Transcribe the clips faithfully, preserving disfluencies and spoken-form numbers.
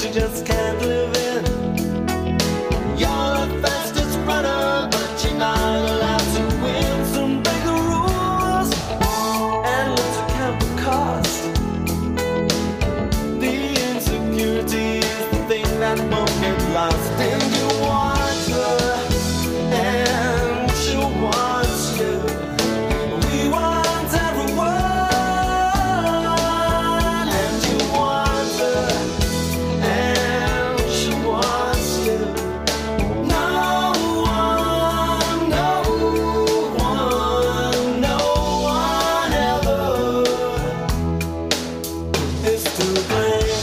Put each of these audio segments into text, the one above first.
you just can't live in. You're the fastest runner, but you're not allowed to win. So break the rules and let's account the cost. The insecurity is the thing that won't get lost. And you want her, and she wants you. We want everyone, and you want her, and she wants you. No one, no one, no one ever is to blame.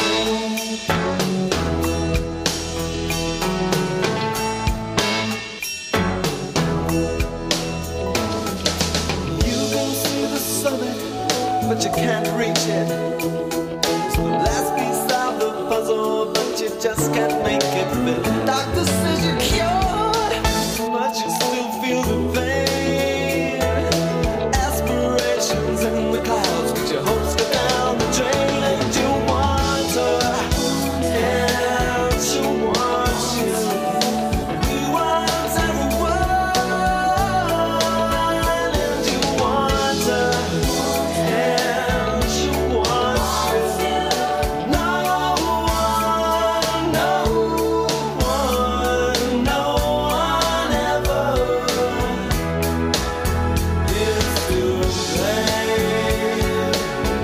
You can see the summit, but you can't reach it. It's the last piece of the puzzle, but you just can't make it fit. Doctor says you're cured, but you still feel the pain. Aspirations in the clouds, but your hopes go down the drain. And you want her, and she wants you. We want everyone, and you want her, and she wants you. No one, no one, no one ever is to blame.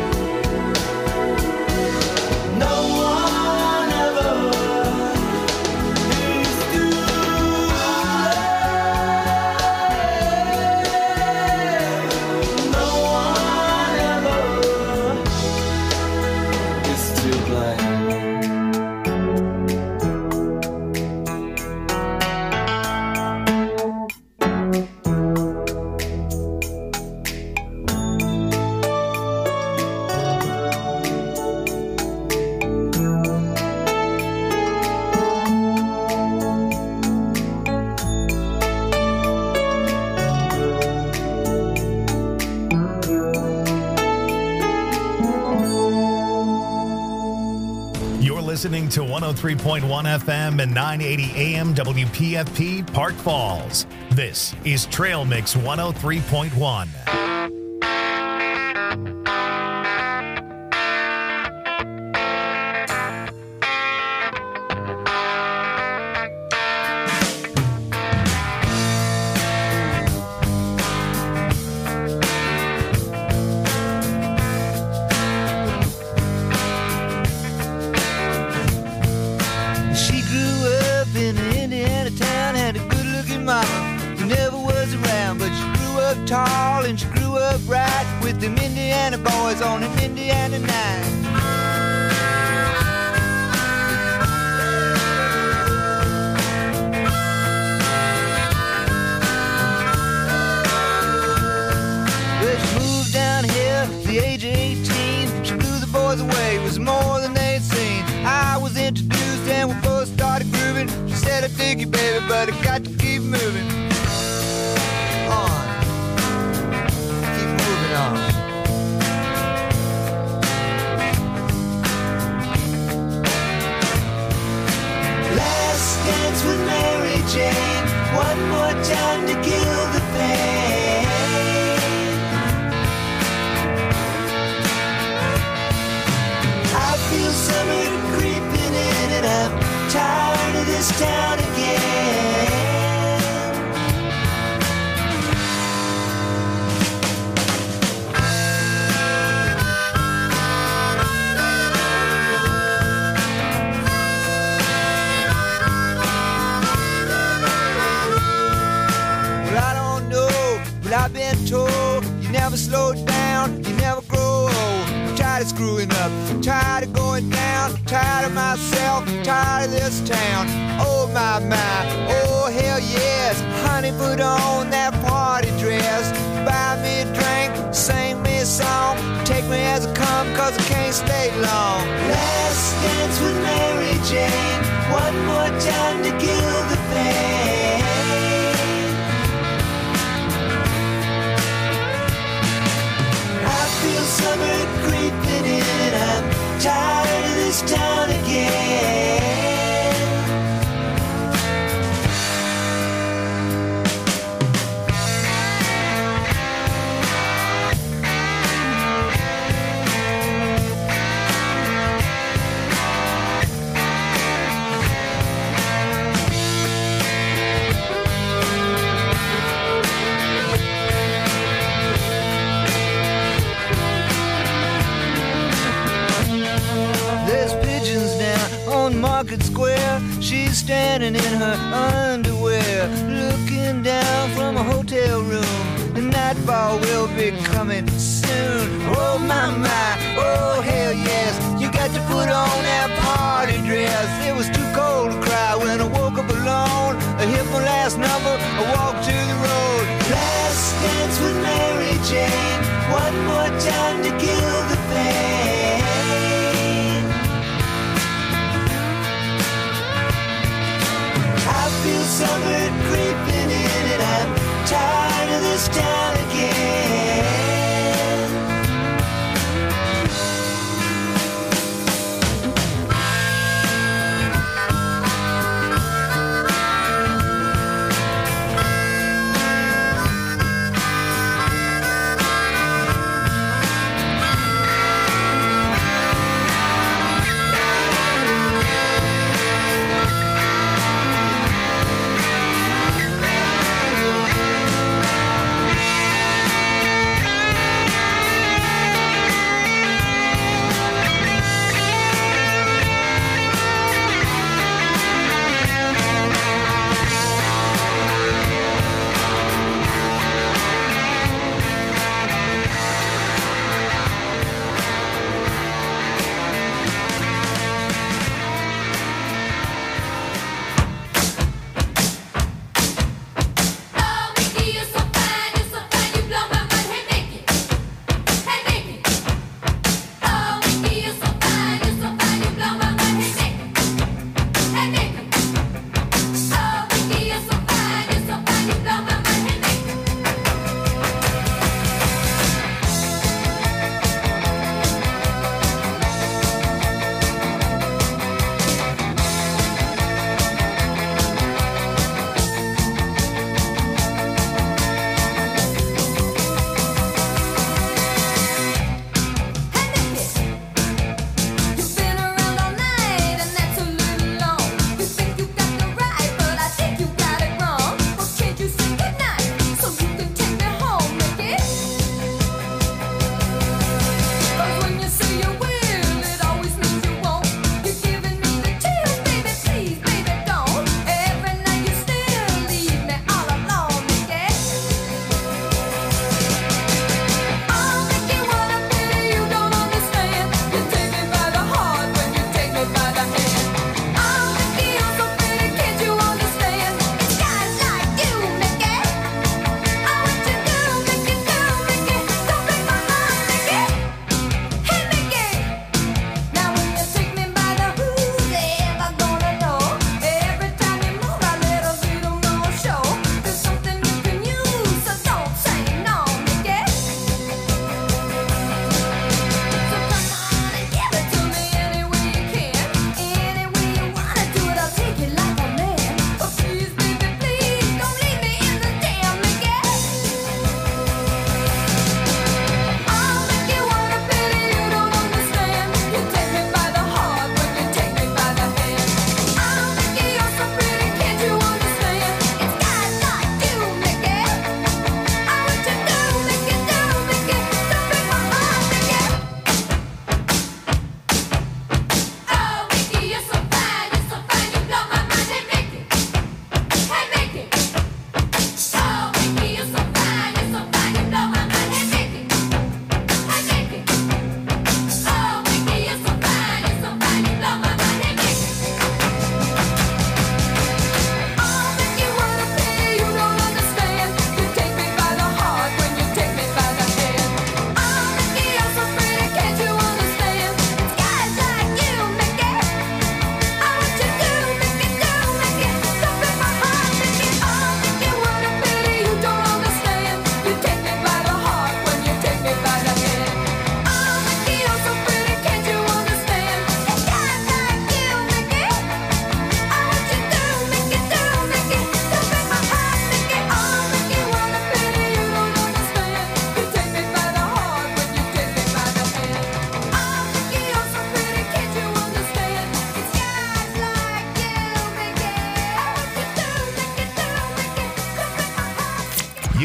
No one ever is to blame. No one ever is to blame. You're listening to one oh three point one F M and nine eighty A M W P F P Park Falls. This is Trail Mix one oh three point one. She grew up in an Indiana town, had a good-looking mama who never was around, but she grew up tall and she grew up right with them Indiana boys on an Indiana night. But she moved down here at the age of eighteen. She blew the boys away, it was more than they'd seen. I was introduced and we both started grooving. She said, I dig you, baby, but I got to keep moving on. Keep moving on. Last dance with Mary Jane. One more time to kill the pain. I feel summer creeping in and I'm tired of this town again. Well, I don't know, but I've been told you never slow down, you never grow old. I'm tired of screwing up, tired of going down, tired of myself, tired of this town. Oh my, my, oh hell yes. Honey, put on that party dress, buy me a drink, sing me a song, take me as I come, cause I can't stay long. Last dance with Mary Jane. One more time to kill the pain. I feel summer creeping in and I'm tired of this town again. Market Square. She's standing in her underwear, looking down from a hotel room. The nightfall will be coming soon. Oh my my, oh hell yes. You got to put on that party dress. It was too cold to cry when I woke up alone. I hit my last number, I walked to the road. Last dance with Mary Jane. One more time to kill the pain. I feel summer creeping in and I'm tired of this town again.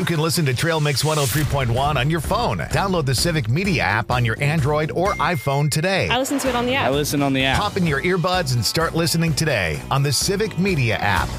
can listen to Trail Mix one oh three point one on your phone. Download the Civic Media app on your Android or iPhone today. I listen to it on the app. I listen on the app. Pop in your earbuds and start listening today on the Civic Media app.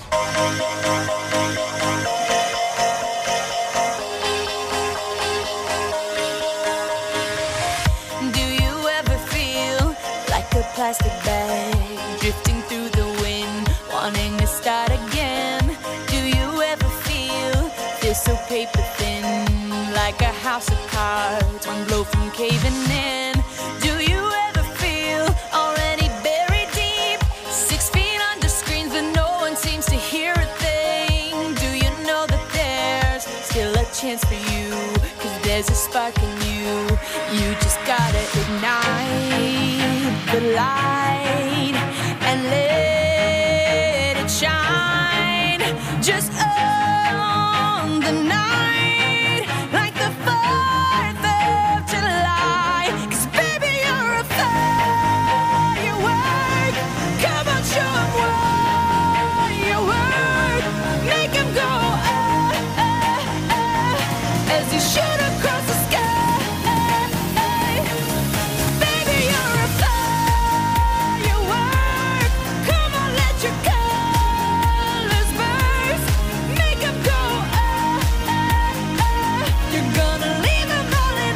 Do you ever feel like a plastic bag drifting through the wind, wanting to start again? Do you ever feel feel so paper thin, like a house of cards, one blow from caving in? Do you ever feel already buried deep, six feet under screens, but no one seems to hear a thing? Do you know that there's still a chance for you? 'Cause there's a spark in you. You just gotta ignite the light and let it shine. Just on the night, like the fourth of July. 'Cause baby, you're a firework. Come on, show 'em what you work. Make 'em go ah, ah, ah, as you shoot across the sky. Baby, you're a firework. Come on, let your colors burst. Make 'em go ah, ah, ah. You're gonna leave 'em all in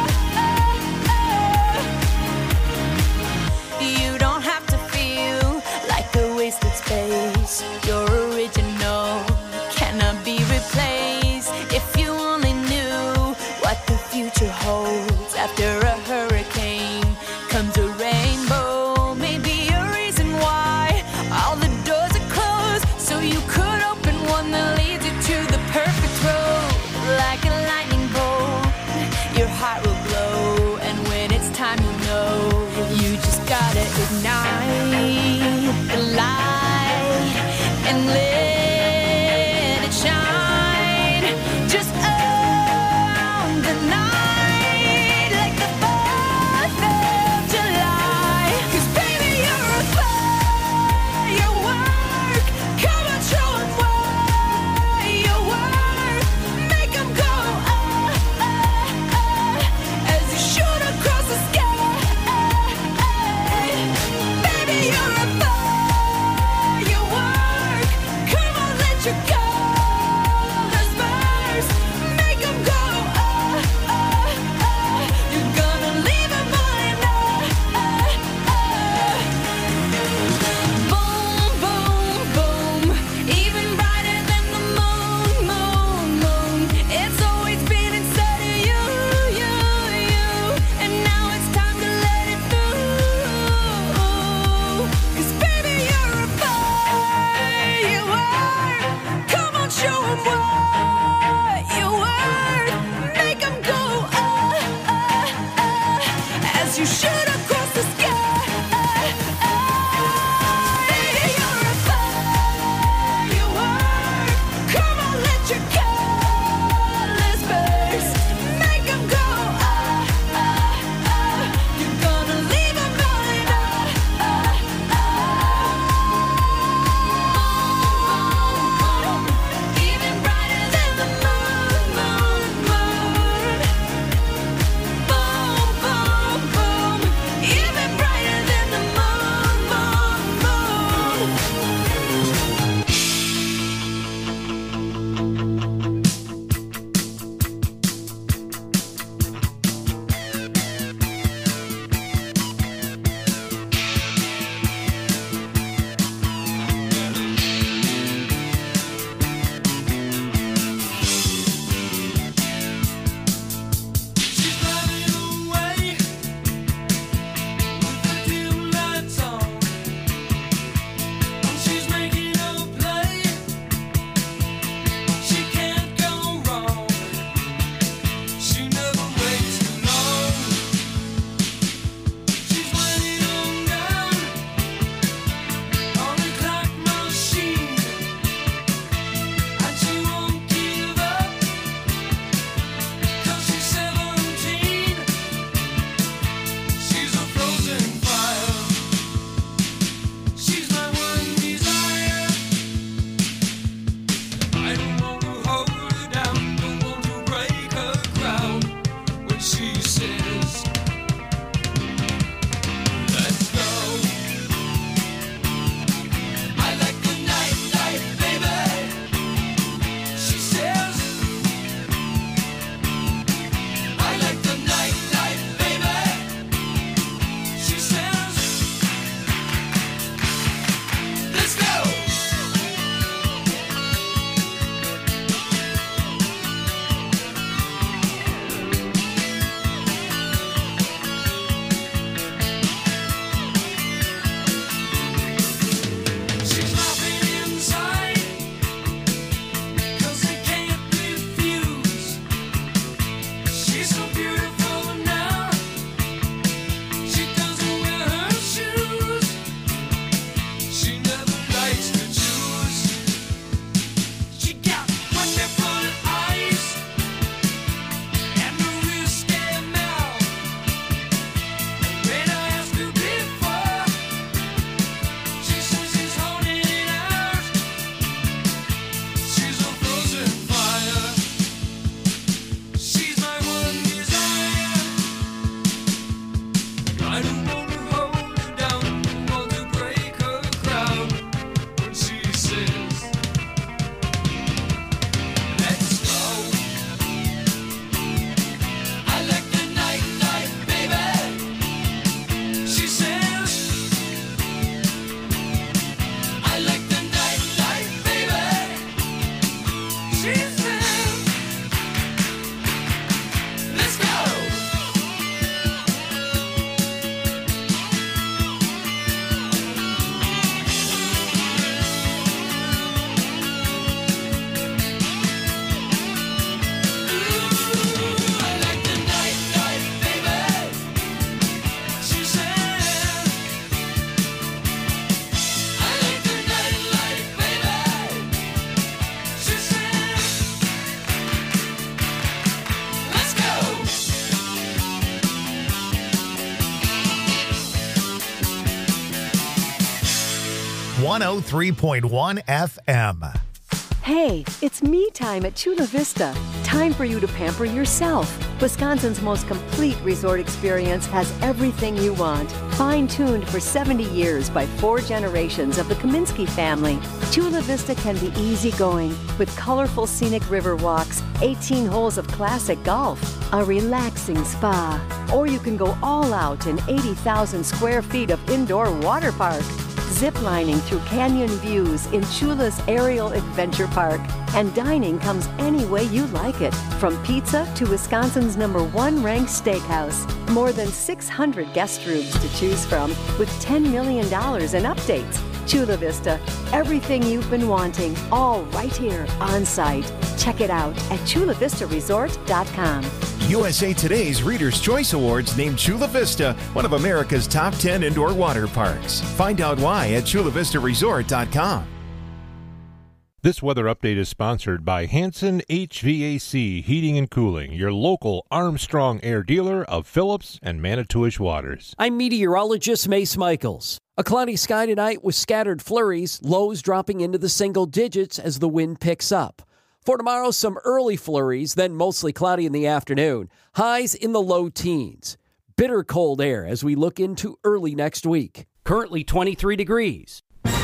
awe. You don't have to feel like a wasted space. You're original, cannot be replaced. If you only knew what the future holds. After a hurricane comes a rainbow. Maybe a reason why all the doors are closed, so you could open one that leads you to the perfect road. Like a lightning bolt, your heart will glow, and when it's time, you know you just gotta ignite the light and let it shine. Just on the night, like the fourth of July. 'Cause baby, you're a firework. Come on, show 'em what you work. Make 'em go ah, ah, ah, as you shoot across the sky. Baby, you're a firework. Come on, let your colors burst. Make 'em go ah, ah, ah. You're gonna leave 'em all in awe. Boom, boom, boom. Even brighter than the moon, moon, moon. It's always been inside of you, you, you. And now it's time to let it through. 'Cause baby, you're a firework. Come on, show 'em what you worth. Make 'em go ah, ah, ah, as you shoot across the sky. Baby, you're a firework. Come on, let your colors burst. Make 'em go ah, ah, ah. You're gonna leave 'em all in awe. Even brighter than the moon, moon, moon. Boom, boom, boom. I don't want to hold her down, don't want to break her crown. When she says, let's go. I like the night life, baby. She says, I like the night life, baby. She says, let's go. I like the night life, baby. She said, I like the night life, baby. She said, let's go. one oh three point one F M. Hey, it's me time at Chula Vista. Time for you to pamper yourself. Wisconsin's most complete resort experience has everything you want. Fine-tuned for seventy years by four generations of the Kaminsky family, Chula Vista can be easygoing with colorful scenic river walks, eighteen holes of classic golf, a relaxing spa, or you can go all out in eighty thousand square feet of indoor water park. Ziplining through canyon views in Chula's Aerial Adventure Park. And dining comes any way you like it, from pizza to Wisconsin's number one ranked steakhouse. More than six hundred guest rooms to choose from with ten million dollars in updates. Chula Vista, everything you've been wanting, all right here on site. Check it out at chula vista resort dot com. U S A Today's Reader's Choice Awards named Chula Vista one of America's top ten indoor water parks. Find out why at chula vista resort dot com. This weather update is sponsored by Hanson H V A C Heating and Cooling, your local Armstrong Air dealer of Phillips and Manitowish waters. I'm meteorologist Mace Michaels. A cloudy sky tonight with scattered flurries, lows dropping into the single digits as the wind picks up. For tomorrow, some early flurries, then mostly cloudy in the afternoon. Highs in the low teens. Bitter cold air as we look into early next week. Currently twenty-three degrees.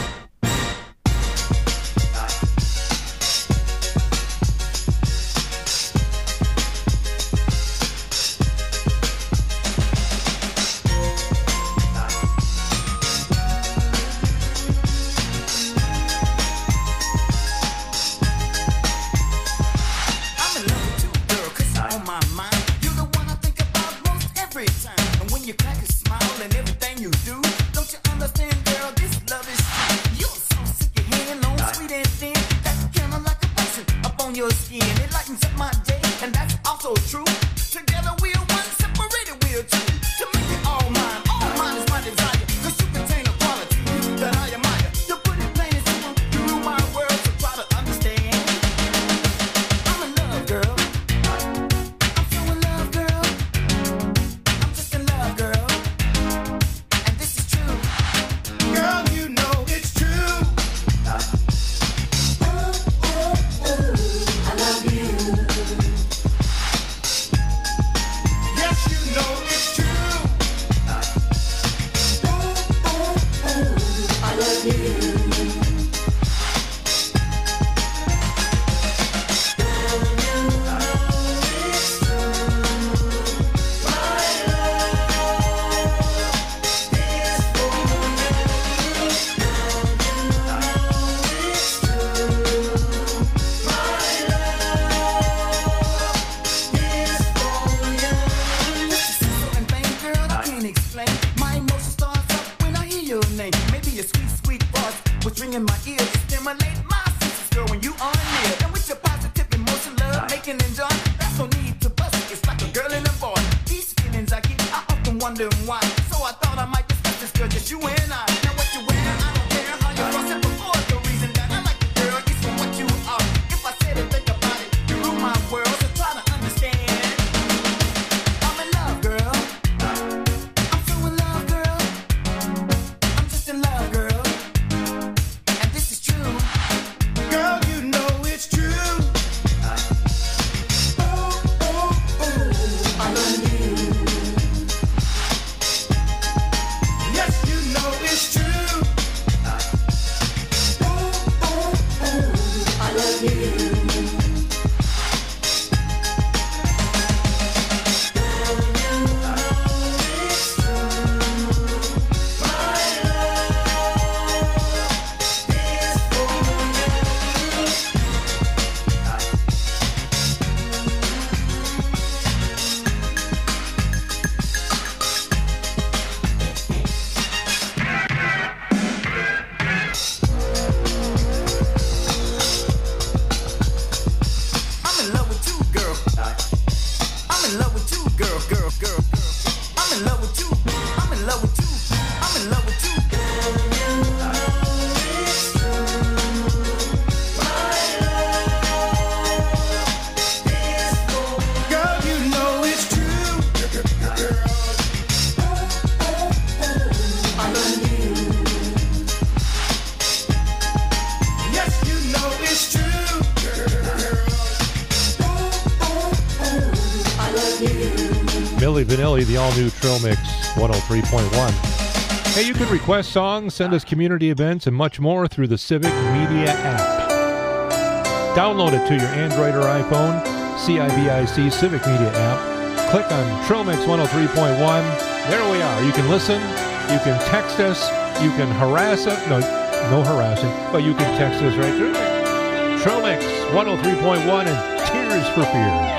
Your skin, it lightens up my day, and that's also true. Together we are one, separated we are two. To make it all mine, all mine is my desire. Cause you contain a quality that I admire. To put it plain and simple, you rule my world, so try to understand. I'm in love, girl. I'm so in love, girl. I'm just in love, girl. And this is true. Girl, you know it's true. In my ear, it stimulate my senses, girl, when you are near. And with your positive emotion, love, making and joy, that's no need to bust it. It's like a girl and a boy. These feelings I get, I often wonder why. So I thought I might discuss this, girl, just you and I. Now what you wear, I don't care how you cross it before. The reason that I like you, girl, is for what you are. If I said it, think about it, you rule my world, so try to understand. I'm in love, girl. I'm so in love, girl. I'm just in love, girl. Milli Vanilli, the all-new Trail Mix one oh three point one. Hey, you can request songs, send us community events, and much more through the Civic Media app. Download it to your Android or iPhone, C I V I C Civic Media app. Click on Trail Mix one oh three point one. There we are. You can listen, you can text us, you can harass us. No, no harassing, but you can text us right through there. Trail Mix one oh three point one and Tears for Fears.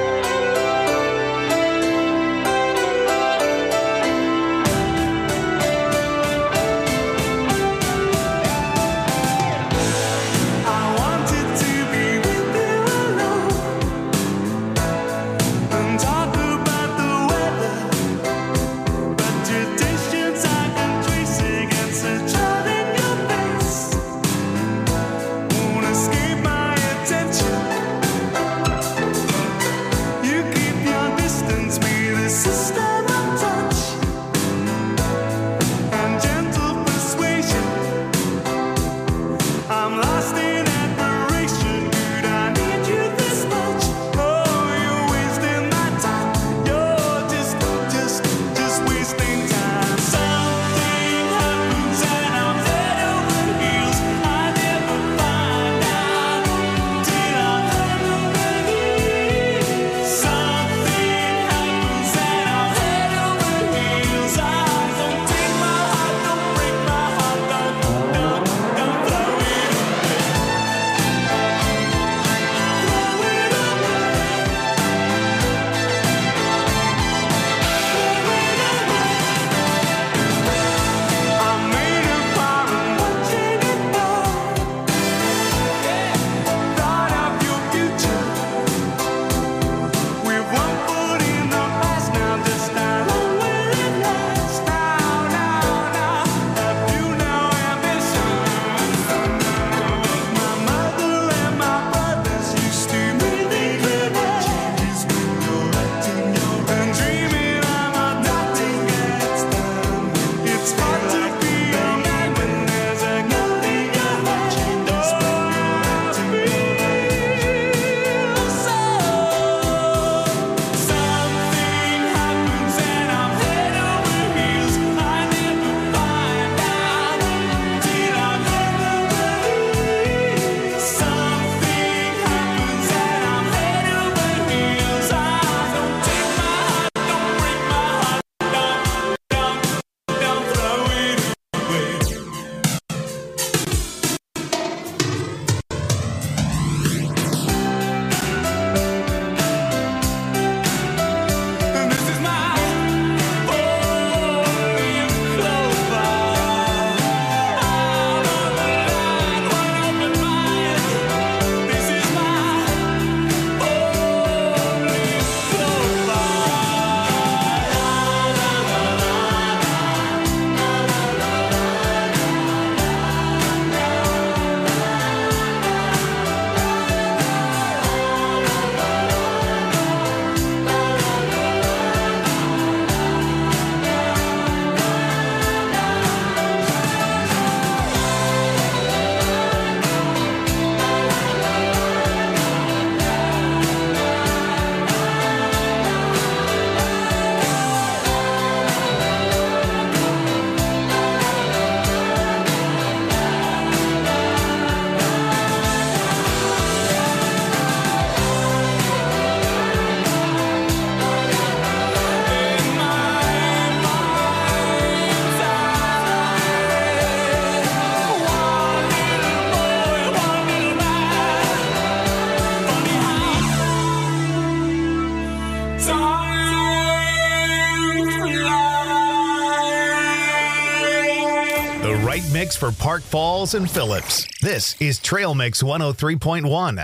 Mix for Park Falls and Phillips. This is Trail Mix one oh three point one.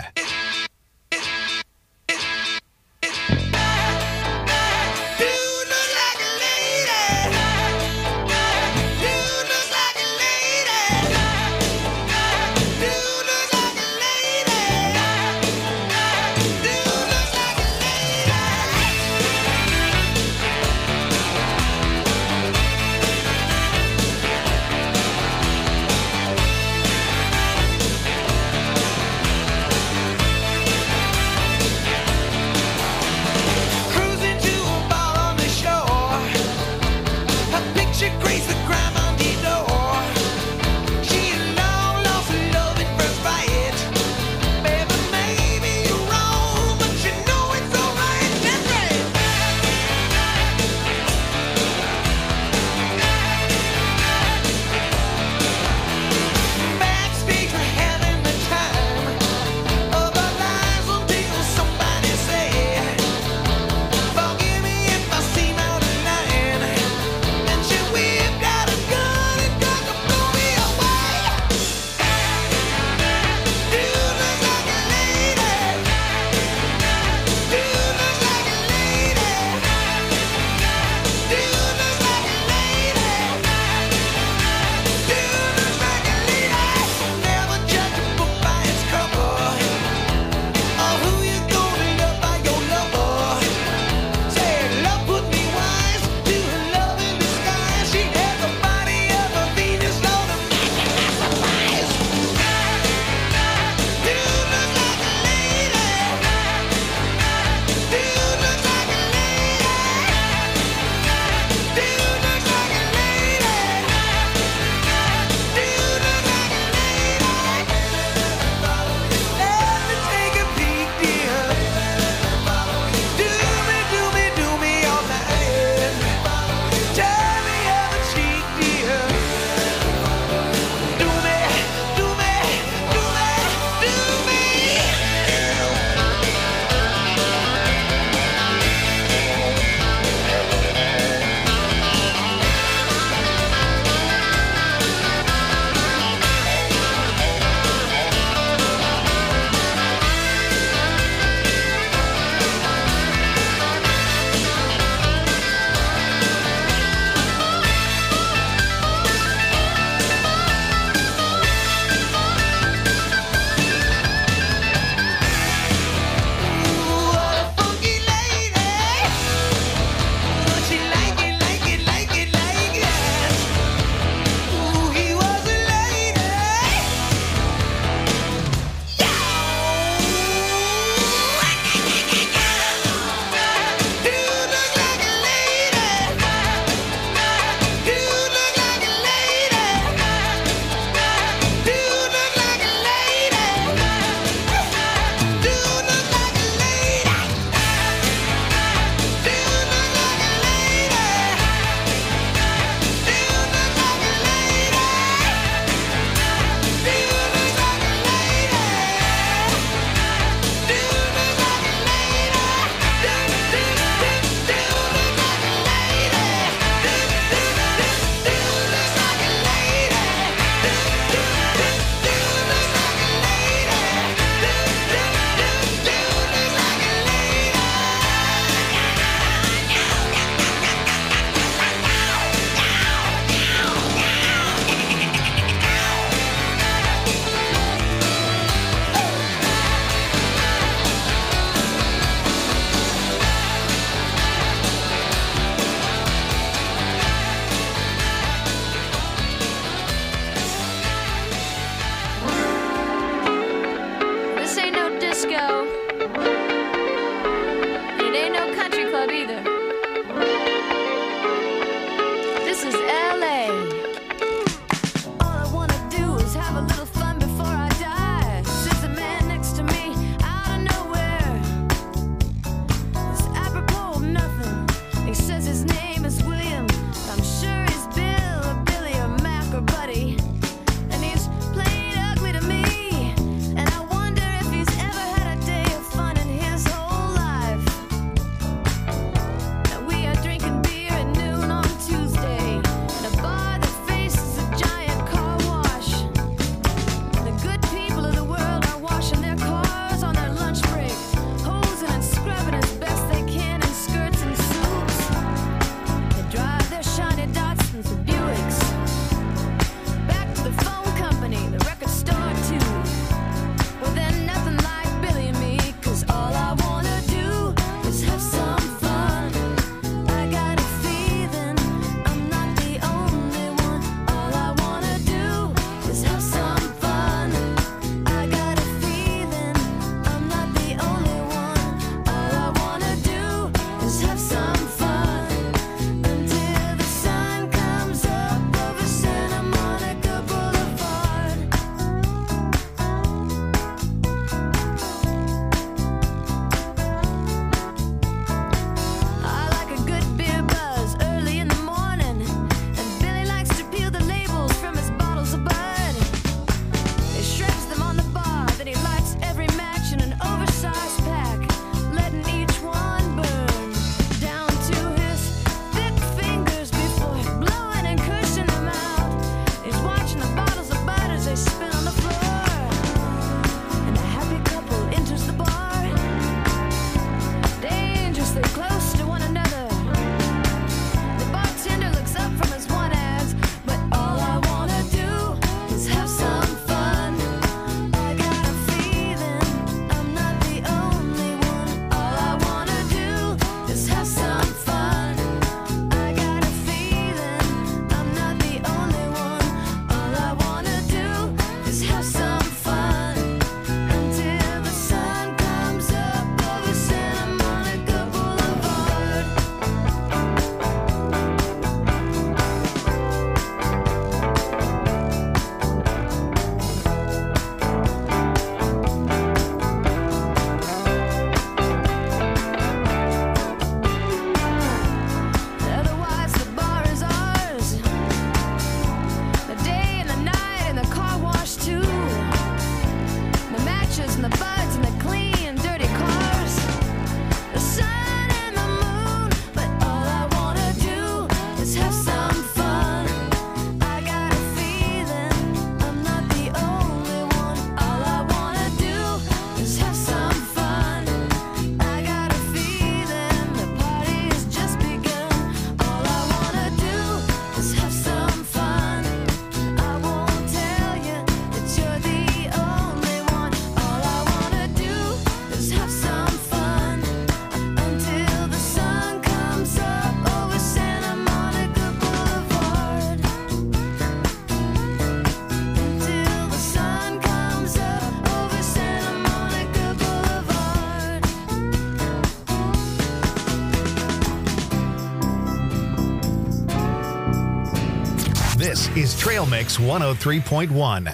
This is Trail Mix one oh three point one.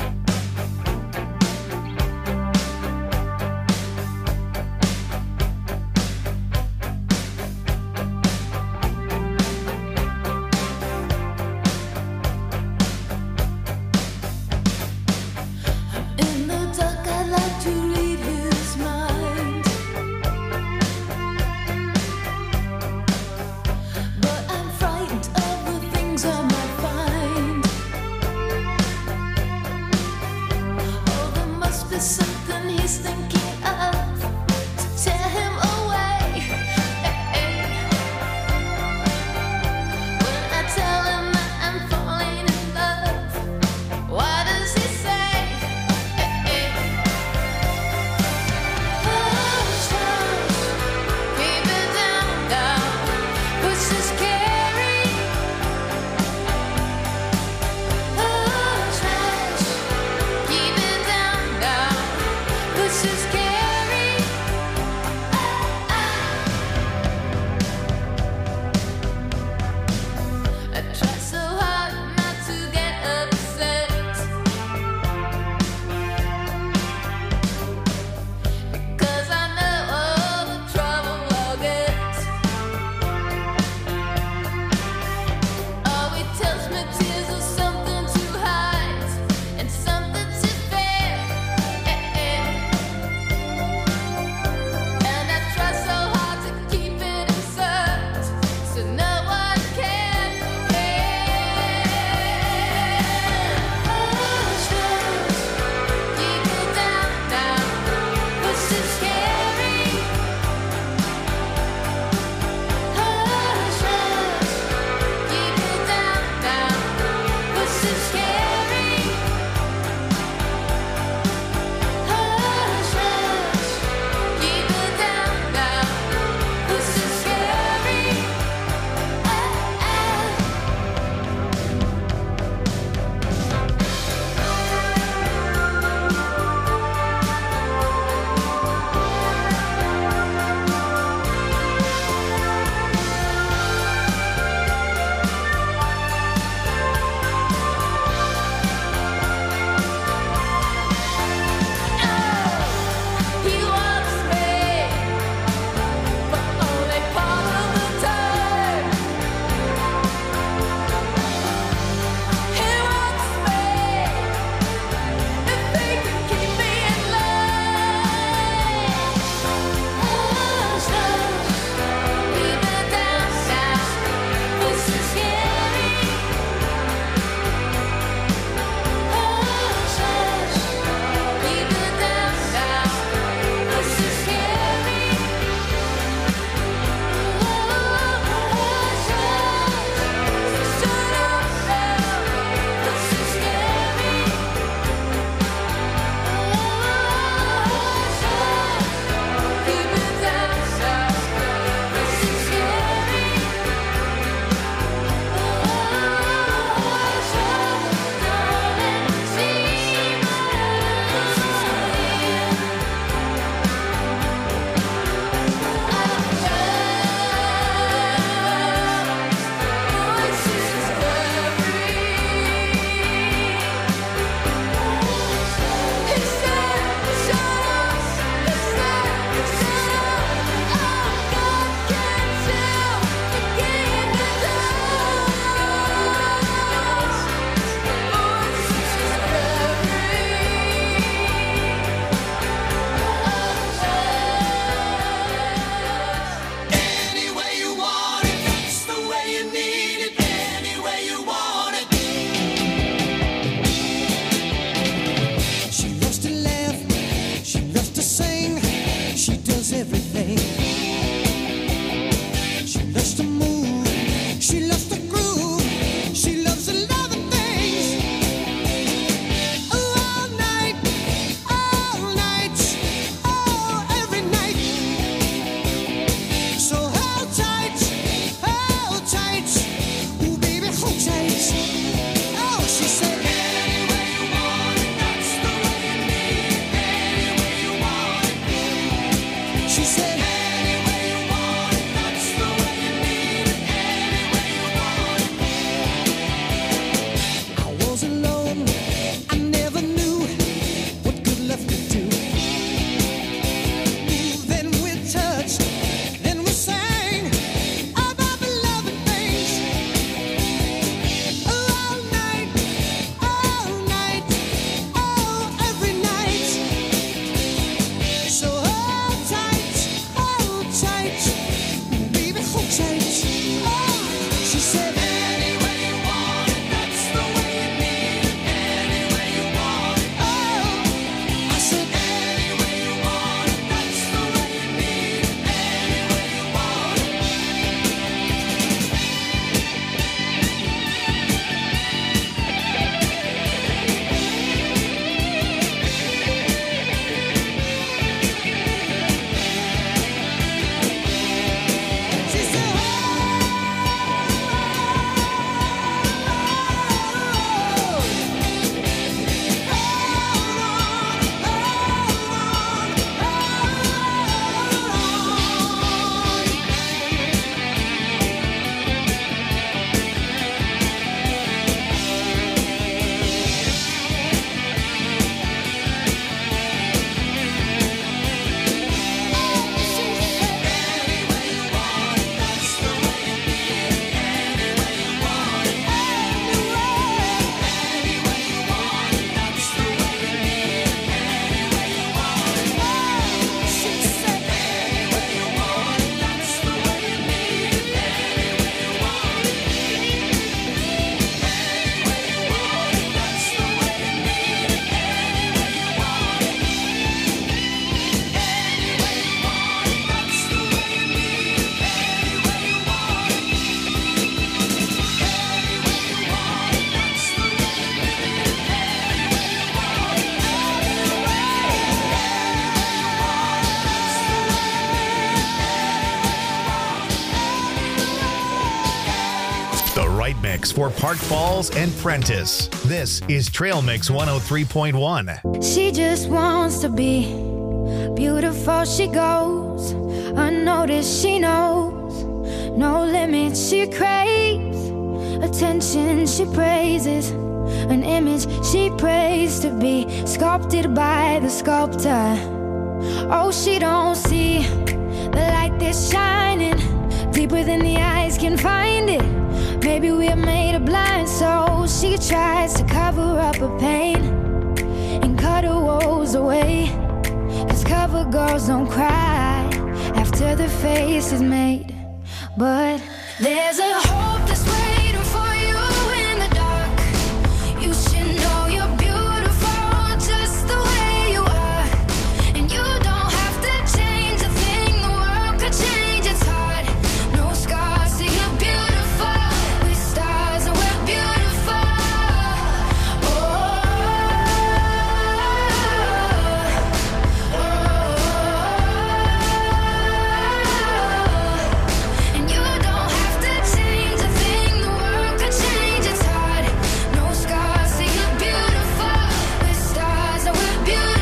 In the dark, I like to read his mind, but I'm frightened of the things I might find. for Park Falls and Prentice. This is Trail Mix one oh three point one. She just wants to be beautiful. She goes unnoticed. She knows no limits. She craves attention. She praises an image she prays to be sculpted by the sculptor. Oh, she don't see the light that's shining deeper than the eyes can find it. Maybe we're made of blind, so she tries to cover up her pain and cut her woes away. Cause cover girls don't cry after the face is made. But there's a hope that's waiting for you in the dark. You should know you're beautiful just the way you are. And you don't have to change a thing, the world could change. It's hard, no scars, so you're beautiful. With stars and we're beautiful. Oh, oh, oh. And you don't have to change a thing, the world could change. It's hard, no scars, so you're beautiful. With stars and we're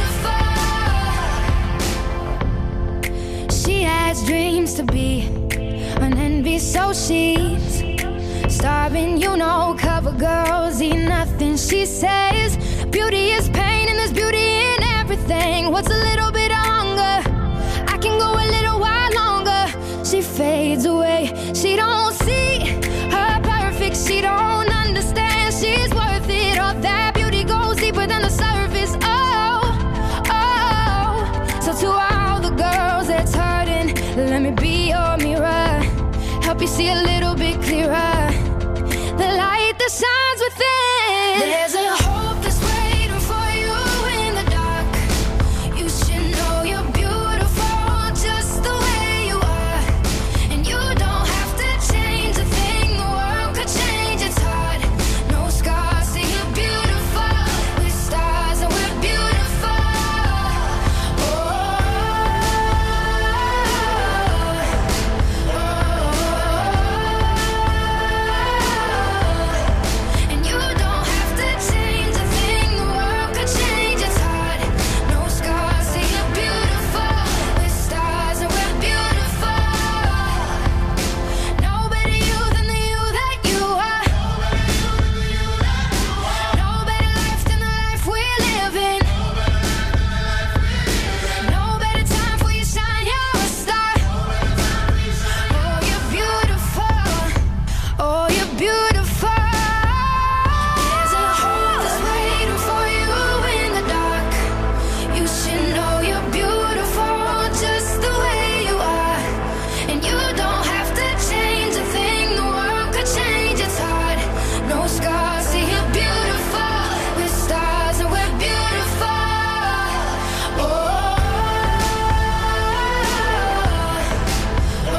beautiful. She has dreams to be an envy, so she's starving. You know, cover girls eat nothing. She says beauty is pain and there's beauty in everything. What's a little bit of hunger? I can go a little while longer. She fades away. She don't see her perfect. She don't understand she's worth it. All that beauty goes deeper than the surface. Oh, oh. So to all the girls that's hurting, let me be your mirror. Help you see a little bit clearer. The light that shines within. There's a hope that's waiting for you in the dark. You should know you're beautiful just the way you are. And you don't have to change a thing, the world could change. It's hard, no scars, so you're beautiful. With stars and we're beautiful. Oh, oh, oh. And you don't have to change a thing, the world could change. It's hard, no scars, so you're beautiful. With stars and we're beautiful. No better you than the you that you are. No better life than the life we're living. No better time for you to shine, you're a star. Oh, you're beautiful. Oh, you're beautiful. There's a hope that's waiting for you in the dark. You should know you're beautiful just the way you are. And you don't have to change a thing, the world could change. It's hard, no scars, see you're beautiful. With stars and we're beautiful. Oh, oh,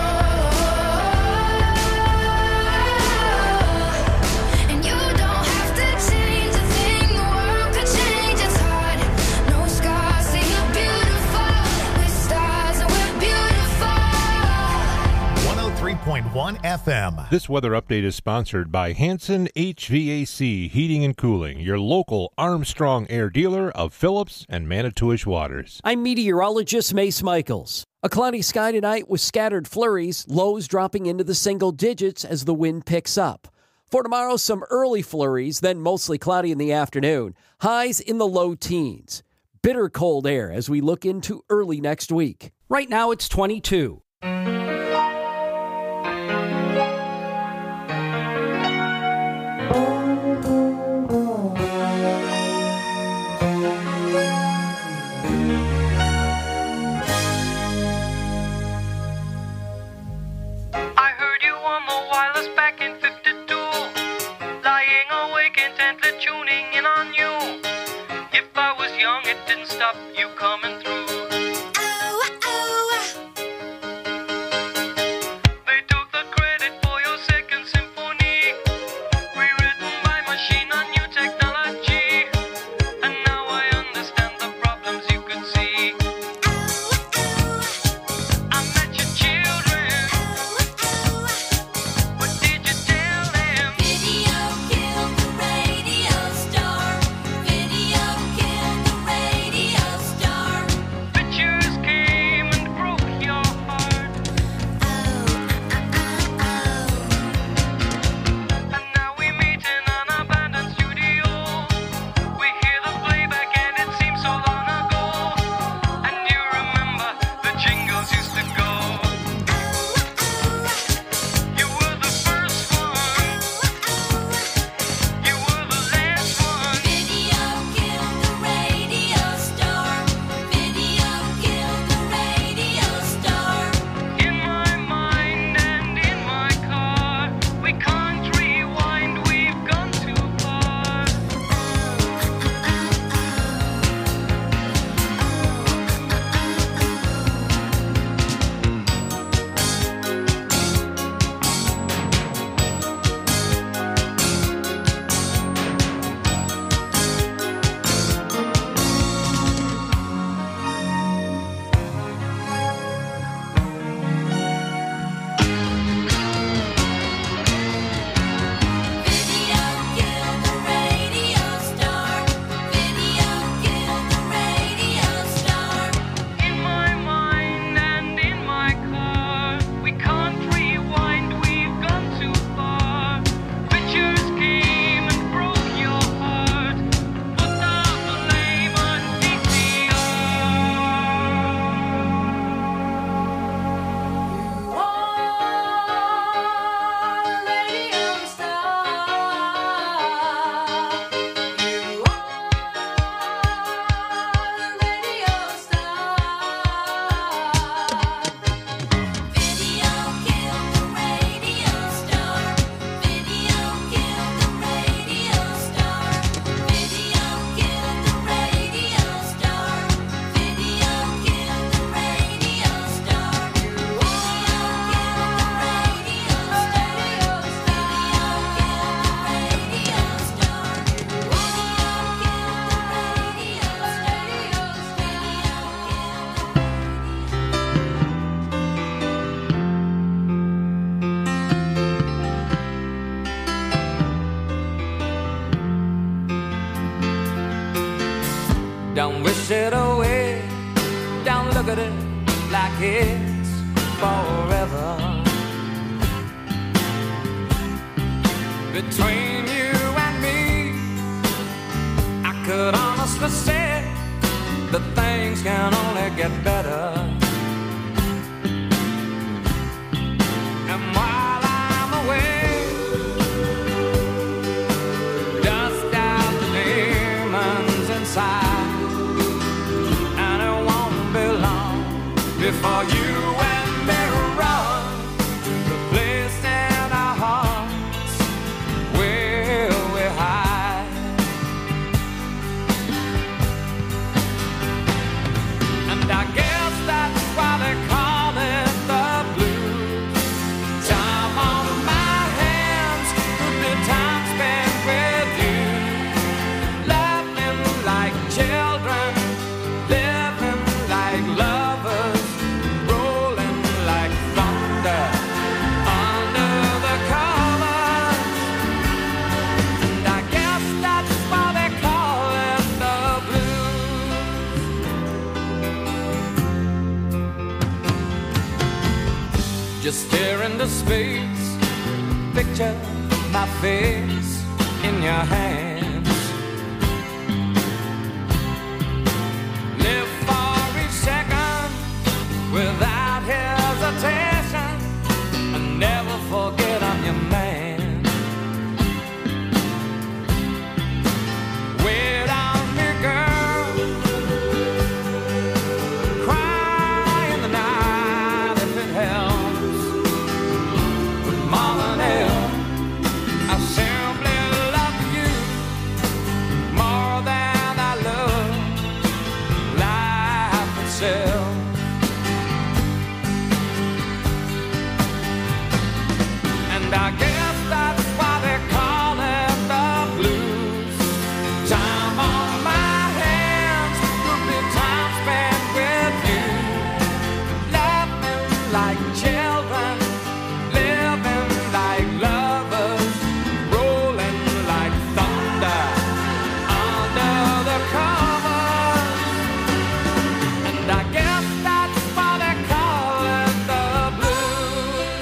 oh. And you don't have to change a thing, the world could change. It's hard, no scars, see you're beautiful. With stars and we're beautiful. one oh three point one F M. This weather update is sponsored by Hanson H V A C Heating and Cooling, your local Armstrong Air dealer of Phillips and Manitowish waters. I'm meteorologist Mace Michaels. A cloudy sky tonight with scattered flurries, lows dropping into the single digits as the wind picks up. For tomorrow, some early flurries, then mostly cloudy in the afternoon. Highs in the low teens. Bitter cold air as we look into early next week. Right now it's twenty-two. I heard you on the wireless back in fifty-two, lying awake intently tuning in on you. If I was young, it didn't stop you coming through. They took the credit for your second symphony, rewritten by machine on new technology. And now I understand the problems you could see. I met your children. What did you tell them? Video sit away, don't look at it like it's forever. Between you and me, I could honestly say that things can only get better. And while I'm away, dust out the demons inside, and it won't be long before you and me run the place in our hearts where we hide. And I guess that's why they call it the blues. Time on my hands could be time spent with you, laughing like children, living like lovers, rolling like thunder under the covers. And I guess that's why they call it the blues. Just stare into space, picture my face in your hands. Live for each second without hesitation, and never forget I'm your man. Wait on me, girl, cry in the night if it helps. But more than ever, I simply love you more than I love life itself. And I guess that's why they call it the blues. Time on my hands could be time spent with you, laughing like children, living like lovers, rolling like thunder under the covers. And I guess that's why they call it the blues.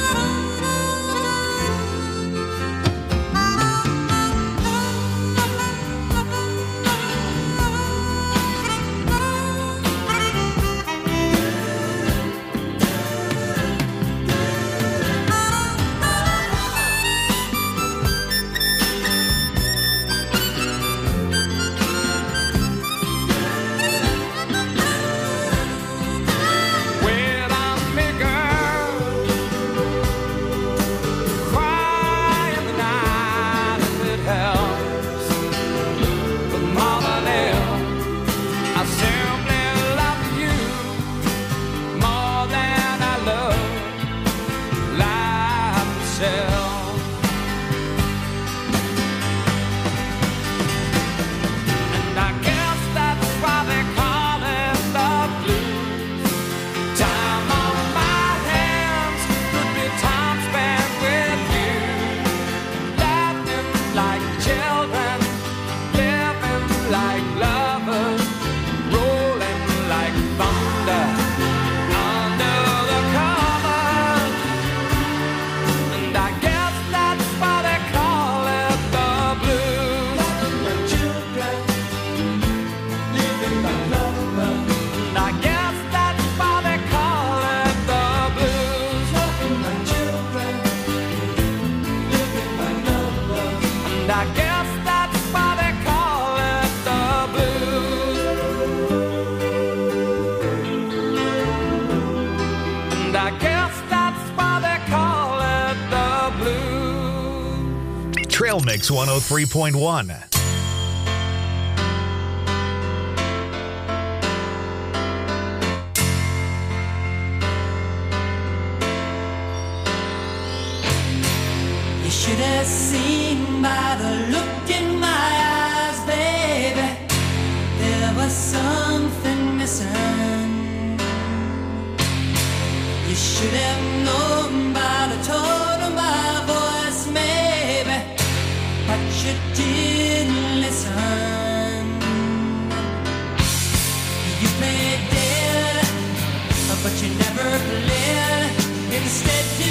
Wait on me, girl, cry in the night if it helps. But more than ever, I simply love you more than I love life itself. And I guess that's why they call it the blues. Time on my hands could be time spent with you, laughing like children, living like lovers, rolling like thunder under the covers. And I guess that's why they call it the blues. Laughing like children, living like lovers. And I guess that's why they call it the blues. Laughing like children, living like lovers. And I guess that's why they call it the blues. And I guess that's why they call it the blues. Trail Mix one oh three point one. You should have seen by the look in my eyes, baby, there was something missing. You should have known by the tone of my voice, maybe, but you didn't listen. but you never played. Instead, you